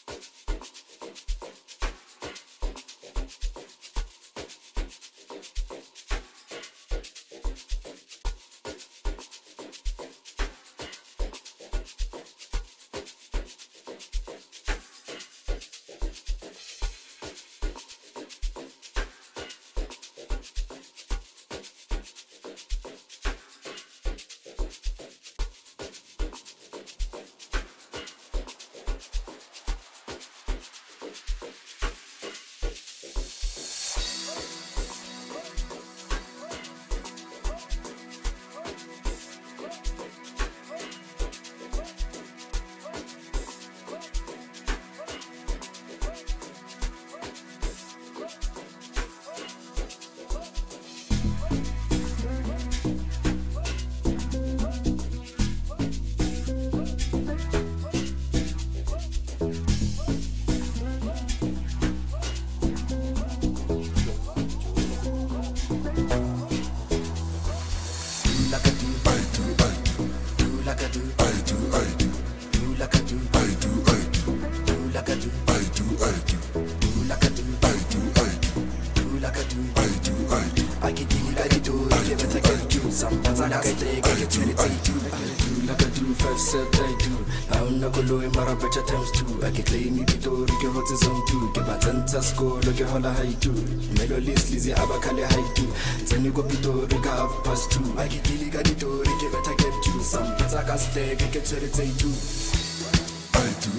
Like I do, 5 said I do. I'm not gonna lie, my better times too. I can claim me to get what is on too. Get my tenta score, look at hola high too. Melo list, Lizzie Abacale high too. Then go pito, riga half past 2. I get the liga to get better get you. Some pizza can stay, get to the day too. I do.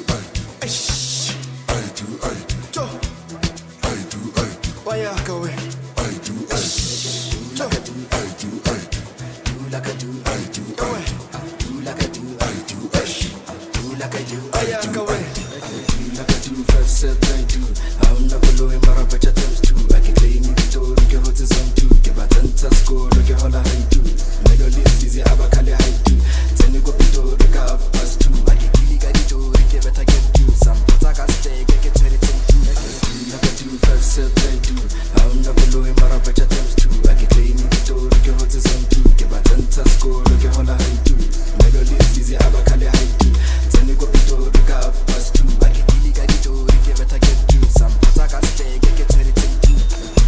Why you go away? I do. Like I do. Do like I do. Do like I do. Do like I do. Why you go away? Like I do, 5 said I do. I'm not gonna lie, my better times too. I can claim me to get what is on too. Get my tenta score, look at hola high too. Melo list, Lizzie Abacale high too. Then go pito, riga half past 2. I get the liga to get better get you. Some pizza can stay, get to the day too. Like I do, 5 said I do. I'm not gonna lie, my better times too. I can claim me to get what is on too. Get my tenta score, look at hola high too. Melo list, Lizzie Abacale high too. Then go pito, riga half past 2. I get the liga to get better get you. Some pizza can stay, get to the day too.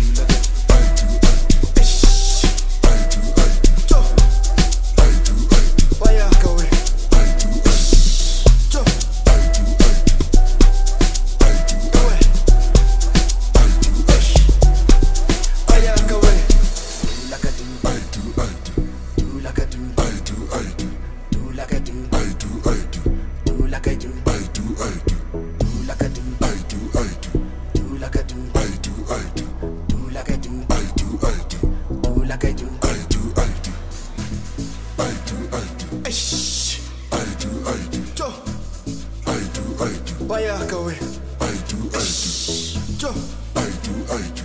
Why you go away? I do.